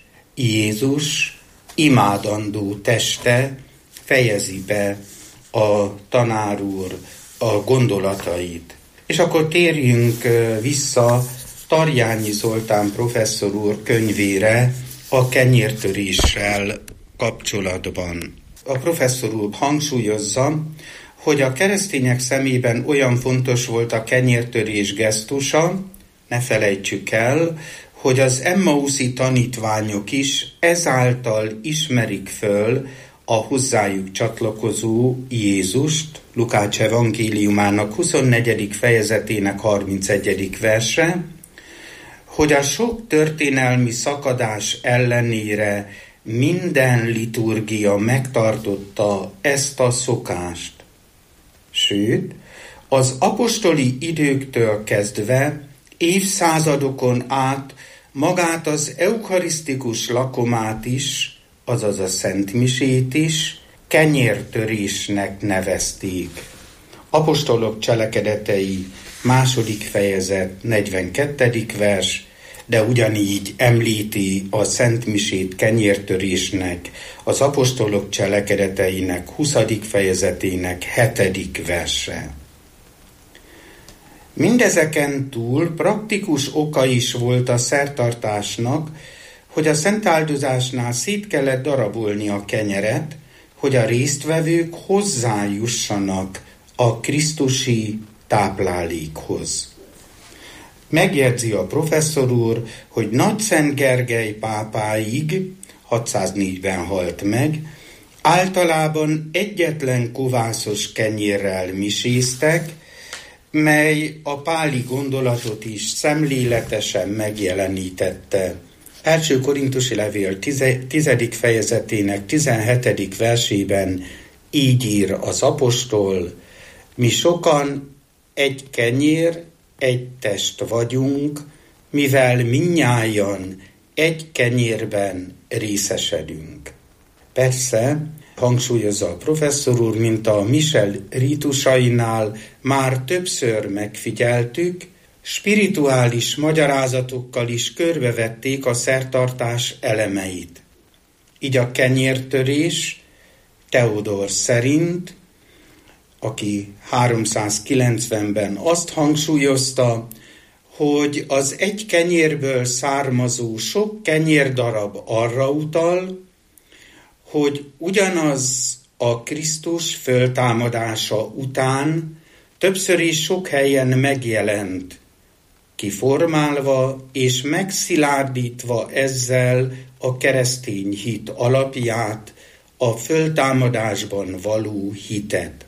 Jézus imádandó teste fejezi be a tanár úr a gondolatait. És akkor térjünk vissza Tarjányi Zoltán professzor úr könyvére a kenyértöréssel kapcsolatban. A professzor úr hangsúlyozza, hogy a keresztények szemében olyan fontos volt a kenyértörés gesztusa, ne felejtsük el, hogy az emmauszi tanítványok is ezáltal ismerik föl a hozzájuk csatlakozó Jézust, Lukács evangéliumának 24. fejezetének 31. verse, hogy a sok történelmi szakadás ellenére minden liturgia megtartotta ezt a szokást. Sőt, az apostoli időktől kezdve évszázadokon át magát az eukarisztikus lakomát is, azaz a Szent Misét is kenyértörésnek nevezték. Apostolok cselekedetei 2. fejezet 42. vers, de ugyanígy említi a Szent Misét kenyértörésnek az apostolok cselekedeteinek 20. fejezetének 7. verse. Mindezeken túl praktikus oka is volt a szertartásnak, hogy a szentáldozásnál szét kellett darabolni a kenyeret, hogy a résztvevők hozzájussanak a krisztusi táplálékhoz. Megjegyzi a professzor úr, hogy Nagyszent Gergely pápáig, 604-ben halt meg, általában egyetlen kovászos kenyérrel miséztek, mely a páli gondolatot is szemléletesen megjelenítette. Első Korintusi levél 10. fejezetének 17. versében így ír az apostol: mi sokan egy kenyér, egy test vagyunk, mivel mindnyájan egy kenyérben részesedünk. Persze, hangsúlyozza a professzor úr, mint a Michel rítusainál már többször megfigyeltük, spirituális magyarázatokkal is körbevették a szertartás elemeit. Így a kenyértörés Teodor szerint, aki 390-ben azt hangsúlyozta, hogy az egy kenyérből származó sok kenyérdarab arra utal, hogy ugyanaz a Krisztus föltámadása után többször is sok helyen megjelent, kiformálva és megszilárdítva ezzel a keresztény hit alapját, a föltámadásban való hitet.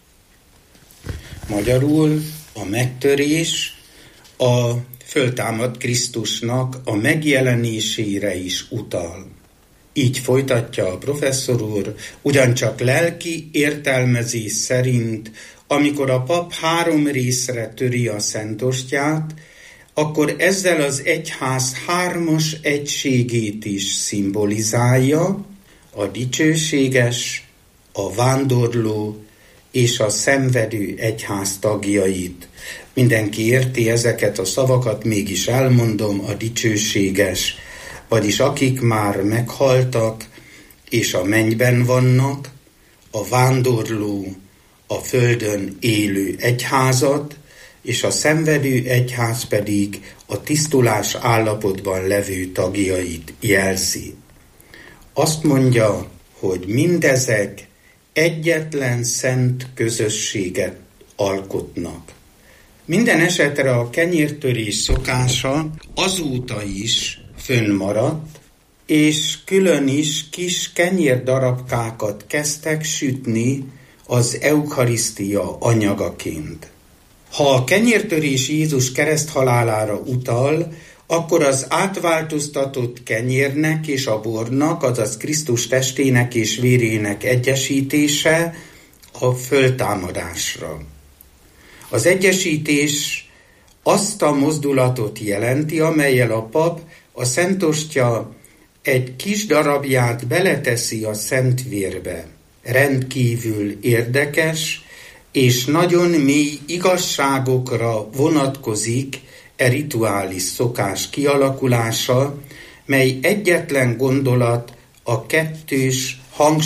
Magyarul a megtörés a föltámadt Krisztusnak a megjelenésére is utal. Így folytatja a professzor úr, ugyancsak lelki értelmezés szerint, amikor a pap 3 részre töri a szentostját, akkor ezzel az egyház 3 egységét is szimbolizálja, a dicsőséges, a vándorló és a szenvedő egyház tagjait. Mindenki érti ezeket a szavakat, mégis elmondom: a dicsőséges, vagyis akik már meghaltak és a mennyben vannak, a vándorló, a földön élő egyházat, és a szenvedő egyház pedig a tisztulás állapotban levő tagjait jelzi. Azt mondja, hogy mindezek egyetlen szent közösséget alkotnak. Minden esetre a kenyértörés szokása azóta is fönnmaradt, és külön is kis kenyérdarabkákat kezdtek sütni az eukarisztia anyagaként. Ha a kenyértörés Jézus kereszthalálára utal, akkor az átváltoztatott kenyérnek és a bornak, azaz Krisztus testének és vérének egyesítése a föltámadásra. Az egyesítés azt a mozdulatot jelenti, amellyel a pap a szentostya egy kis darabját beleteszi a szent vérbe. Rendkívül érdekes és nagyon mély igazságokra vonatkozik e rituális szokás kialakulása, mely egyetlen gondolat a kettős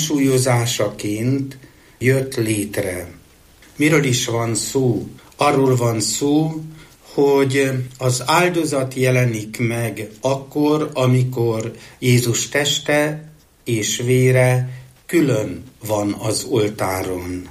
hangsúlyozásaként jött létre. Miről is van szó? Arról van szó, hogy az áldozat jelenik meg akkor, amikor Jézus teste és vére külön van az oltáron,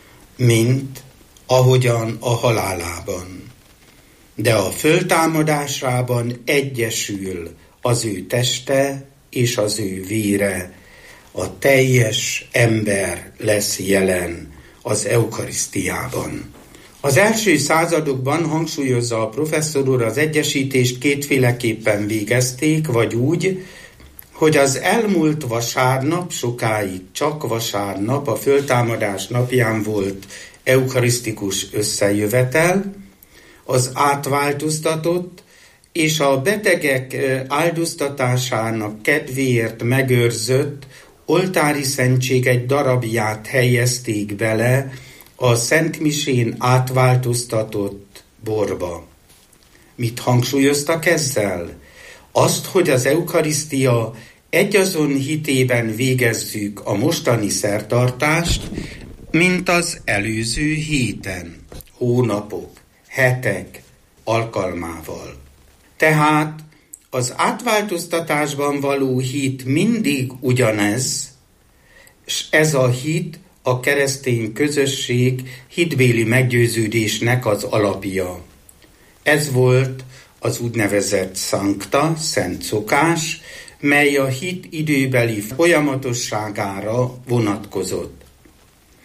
mint ahogyan a halálában. De a föltámadásában egyesül az ő teste és az ő vére. A teljes ember lesz jelen az eukarisztiában. Az első századokban, hangsúlyozza a professzor úr, az egyesítést kétféleképpen végezték, vagy úgy, hogy az elmúlt vasárnap, sokáig csak vasárnap, a föltámadás napján volt eukarisztikus összejövetel, az átváltoztatott és a betegek áldoztatásának kedvéért megőrzött oltári szentség egy darabját helyezték bele a szentmisén átváltoztatott borba. Mit hangsúlyoztak ezzel? Azt, hogy az eukarisztia egyazon hitében végezzük a mostani szertartást, mint az előző héten, hónapok, hetek alkalmával. Tehát az átváltoztatásban való hit mindig ugyanez, és ez a hit a keresztény közösség hitbéli meggyőződésnek az alapja. Ez volt az úgynevezett szankta, szent szokás, mely a hit időbeli folyamatosságára vonatkozott.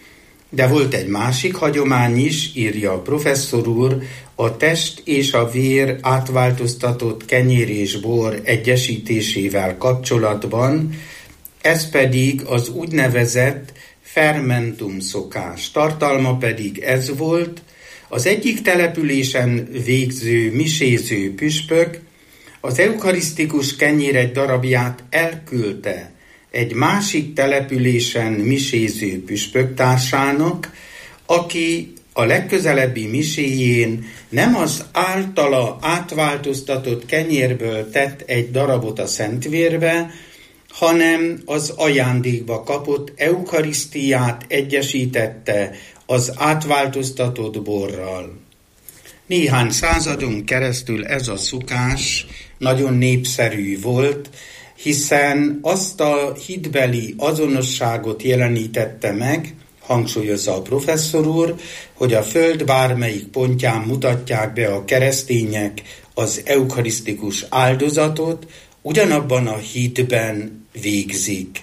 De volt egy másik hagyomány is, írja a professzor úr, a test és a vér átváltoztatott kenyér és bor egyesítésével kapcsolatban, ez pedig az úgynevezett fermentum szokás. Tartalma pedig ez volt: az egyik településen végző miséző püspök az eukarisztikus kenyér egy darabját elküldte egy másik településen miséző püspöktársának, aki a legközelebbi miséjén nem az általa átváltoztatott kenyérből tett egy darabot a szentvérbe, hanem az ajándékba kapott eukarisztiát egyesítette az átváltoztatott borral. Néhány századon keresztül ez a szokás nagyon népszerű volt, hiszen azt a hitbeli azonosságot jelenítette meg, hangsúlyozza a professzor úr, hogy a föld bármelyik pontján mutatják be a keresztények az eukarisztikus áldozatot, ugyanabban a hitben végzik.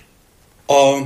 A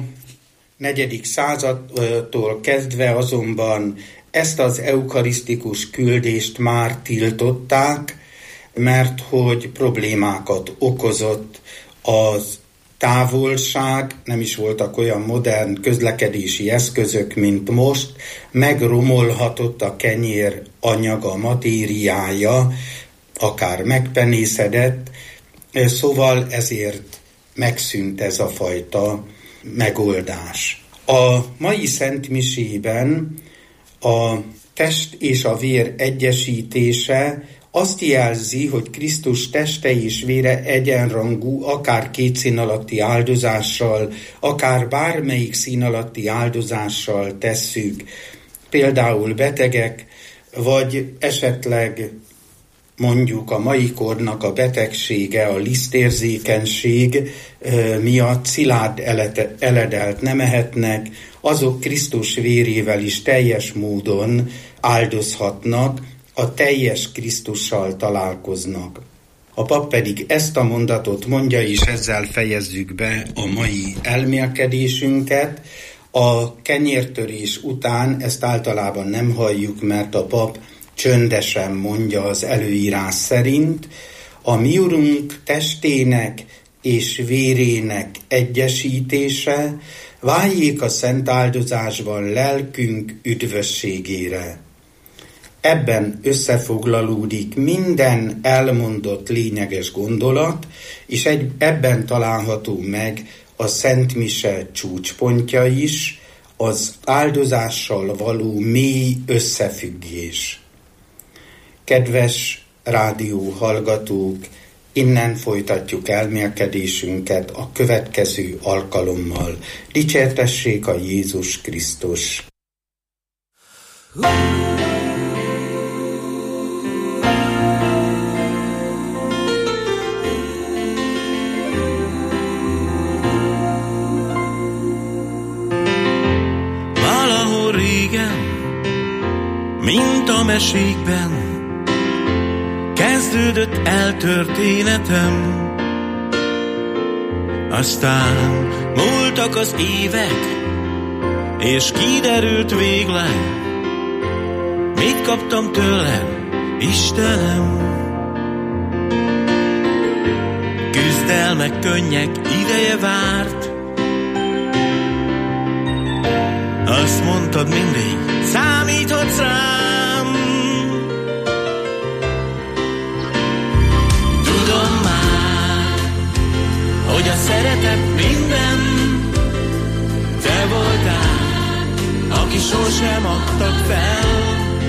4. századtól kezdve azonban ezt az eukarisztikus küldést már tiltották, mert hogy problémákat okozott az távolság, nem is voltak olyan modern közlekedési eszközök, mint most, megromolhatott a kenyér anyaga, matériája, akár megpenészedett, szóval ezért megszűnt ez a fajta megoldás. A mai szentmisében a test és a vér egyesítése azt jelzi, hogy Krisztus teste és vére egyenrangú, akár 2 szín alatti áldozással, akár bármelyik szín alatti áldozással tesszük, például betegek, vagy esetleg mondjuk a mai kornak a betegsége, a lisztérzékenység miatt szilárd eledelt nem ehetnek, azok Krisztus vérével is teljes módon áldozhatnak, a teljes Krisztussal találkoznak. A pap pedig ezt a mondatot mondja, és ezzel fejezzük be a mai elmélkedésünket. A kenyértörés után ezt általában nem halljuk, mert a pap csöndesen mondja az előírás szerint: a mi Urunk testének és vérének egyesítése váljék a szent áldozásban lelkünk üdvösségére. Ebben összefoglalódik minden elmondott lényeges gondolat, és ebben található meg a Szent Mise csúcspontja is, az áldozással való mély összefüggés. Kedves rádió hallgatók, innen folytatjuk elmélkedésünket a következő alkalommal. Dicsértessék a Jézus Krisztus! Valahol régen, mint a mesékben, kezdődött el történetem. Aztán múltak az évek, és kiderült végleg, mit kaptam tőled, Istenem. Küzdelmek, könnyek ideje várt, azt mondtad mindig, számíthatsz rám. Tudom már, hogy a szeretet minden, te voltál, aki sosem adtak fel.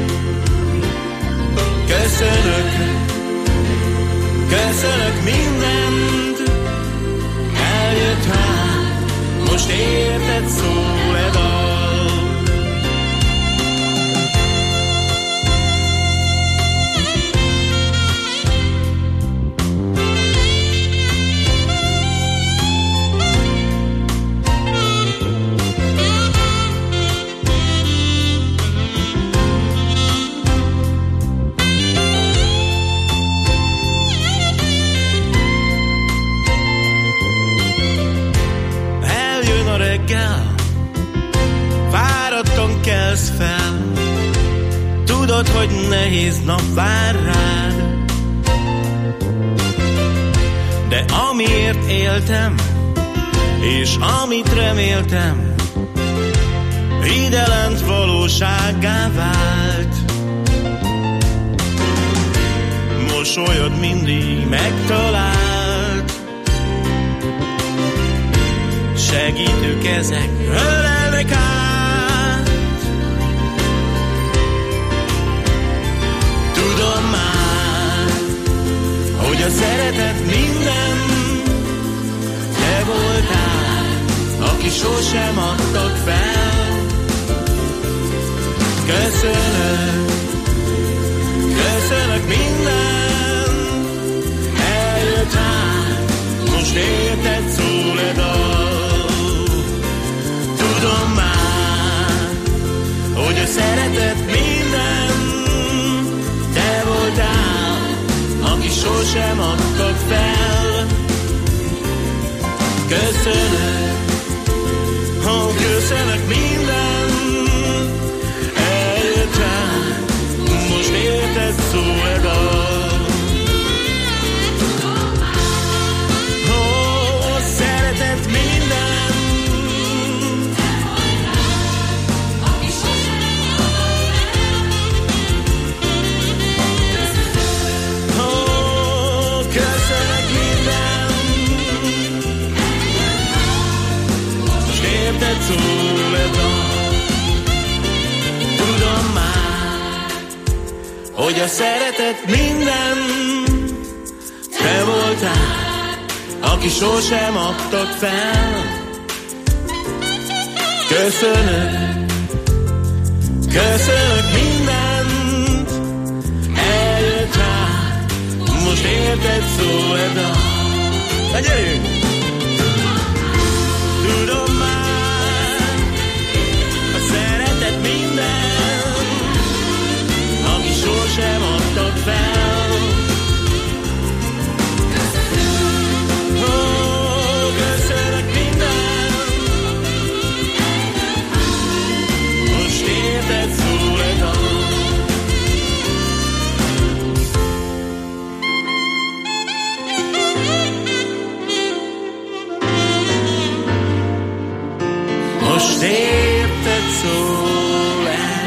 Köszönök mindent, eljött hát, most érted szól e dal. hogy nehéz nap vár rád, de amiért éltem, és amit reméltem, idelent valósággá vált. Mosolyod mindig megtalált, segítő kezek ölelnek át. Tudom már, hogy a szeretet minden, te voltál, aki sosem adtak fel. Köszönök, köszönök minden, eljött rám, most érted szól a dal. Tudom már, hogy a szeretet minden, te voltál, aki sosem adtak fel. Köszönök, köszönök minden, eljött rám, most érted szól a dal. Szeretet minden, köszönök minden, most érted szól a dal. Tudom már, hogy a szeretet minden, te voltál, aki sosem adtak fel. Köszönök, köszönök mindent, eljött rá, most érted szól a dal. Na gyerünk! Tudom már, a szeretet minden, aki sosem adtak fel. Köszönök minden, most érted szól a dal. Most érted szól a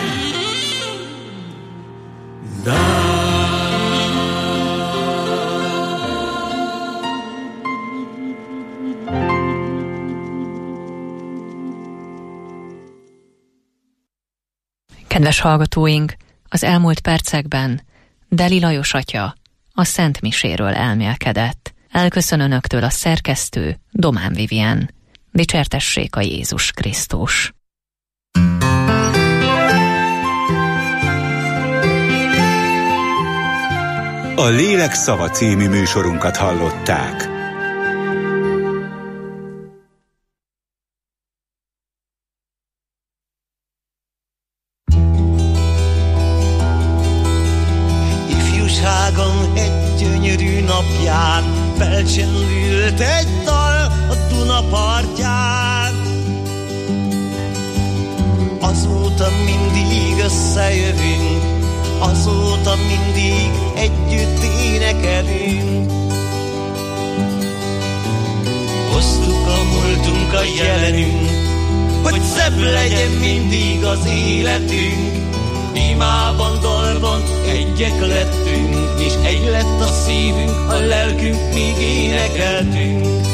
dal. Kedves hallgatóink, az elmúlt percekben Deli Lajos atya a Szent Miséről elmélkedett. Elköszön önöktől a szerkesztő Domán Vivien. Dicsértessék a Jézus Krisztus! A Lélek szava című műsorunkat hallották. Ifjúságom egy gyönyörű napján felcsendült egy dal a Duna partján. Azóta mindig összejövünk, azóta mindig együtt énekelünk. Hoztuk a múltunk, a jelenünk, hogy szebb legyen mindig az életünk. Imában, dalban egyek lettünk, és egy lett a szívünk, a lelkünk, míg énekeltünk.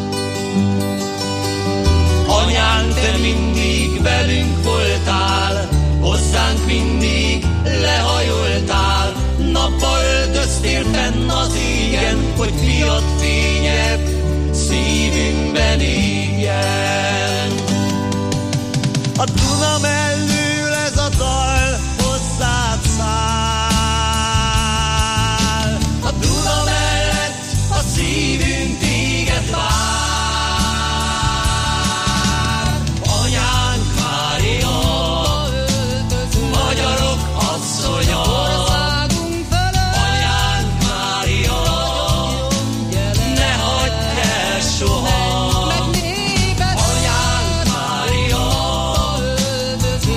Anyánk, te mindig velünk voltál, hozzánk mindig lehajoltál. Nappal öltöztél fenn az égen, hogy fiad fényed szívünkben égjen. A Duna mellől ez a dal hozzád száll. A Duna mellett a szívünk téged vár. Anyánk Mária, magyarok asszonya, anyánk Mária, ne hagyd el soha. Anyánk Mária,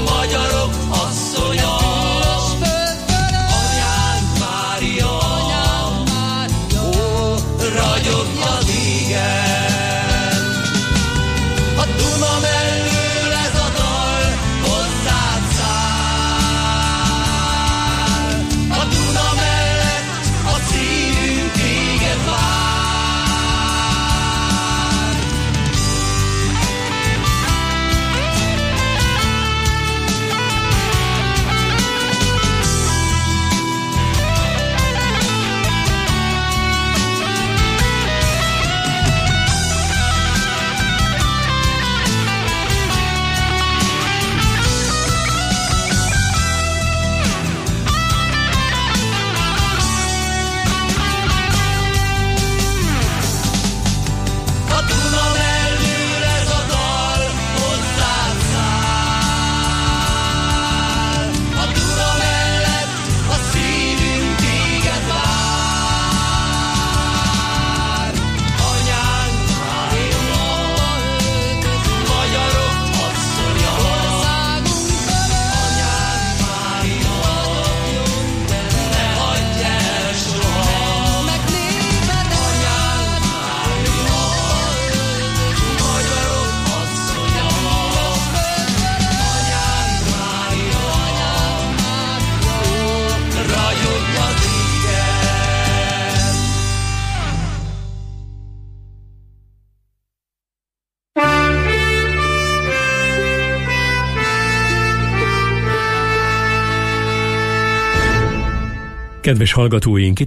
az égen. A Duna mellől ez a dal hozzád száll. A Duna mellett a szívünk téged vár. Kedves hallgatóink,